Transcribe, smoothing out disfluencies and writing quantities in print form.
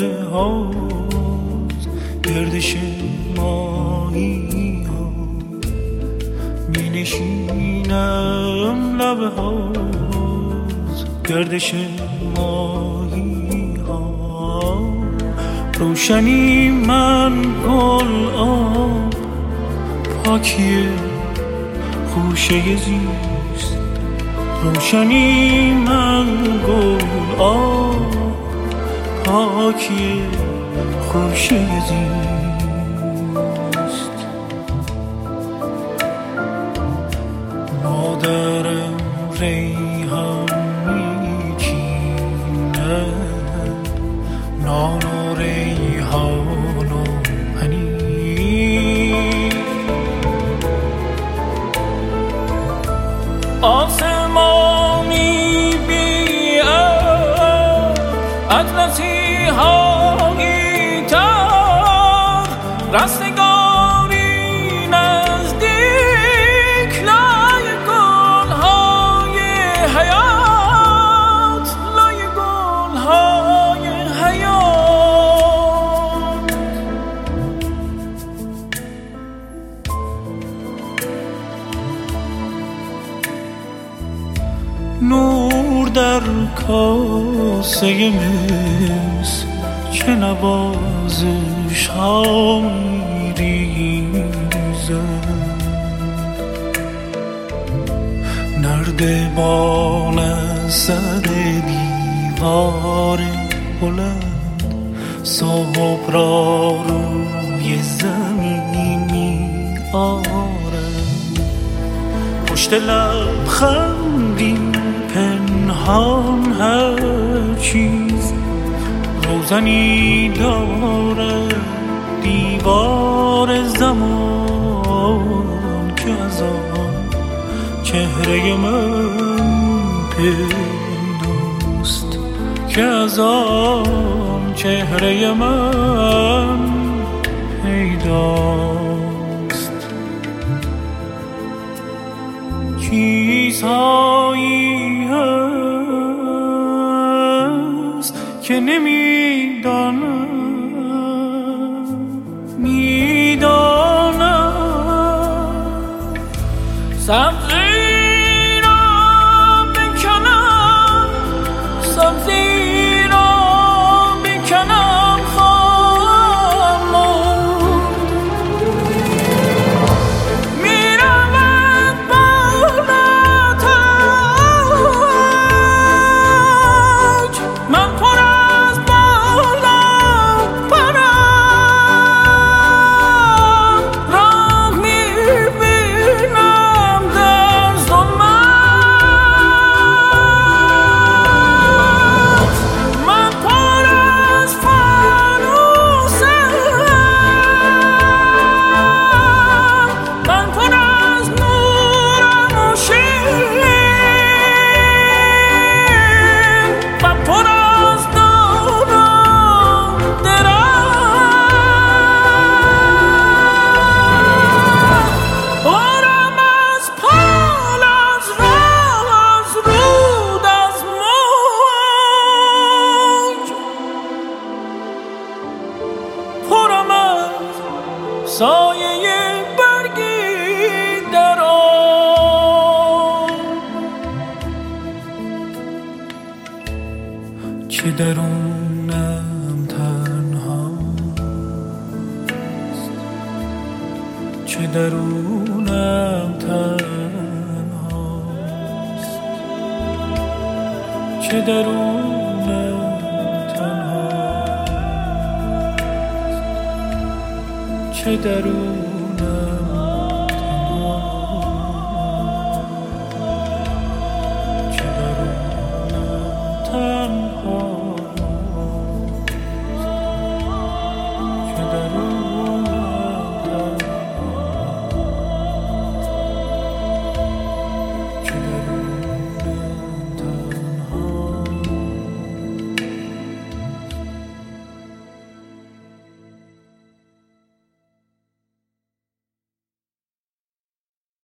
لبه هاست گردش ماهی ها می نشینم لبه هاست گردش ماهی ها روشنی من گل آب پاکی خوشه زیست روشنی من گل آب پاکی خوشه زیست مادرم ریحان میچینه نان و ریحان و پنیر آسمانی بی اطلسی هایی تر رستگاری نزدیک لای گل های حیات لای گل های حیات نور در کاسه مس چه نوازش ها می‌ریزد نردبان از سر دیوار بلند صبح را روی زمین می‌آرد پشت لبخندی پنهان هر چیز روزنی دارد دیوار زمان که از آن چهره من پیداست که از آن چهره من پیداست چیزهایی هست که نمیدانم میدانم سبزی را بکنم سبزی را بکنم خواهم مرد میرود بالاتاج من پر از بالا پرم راه میبینم در ظلمت من پر از فانوسم من پر از نورم و شیر و پر از دارم درم پرم از پال از راه از رود از موج پرم از سایه برگی در آب چه درونم تنهاست چه درونم تنهاست چه درونم تنهاست چه درونم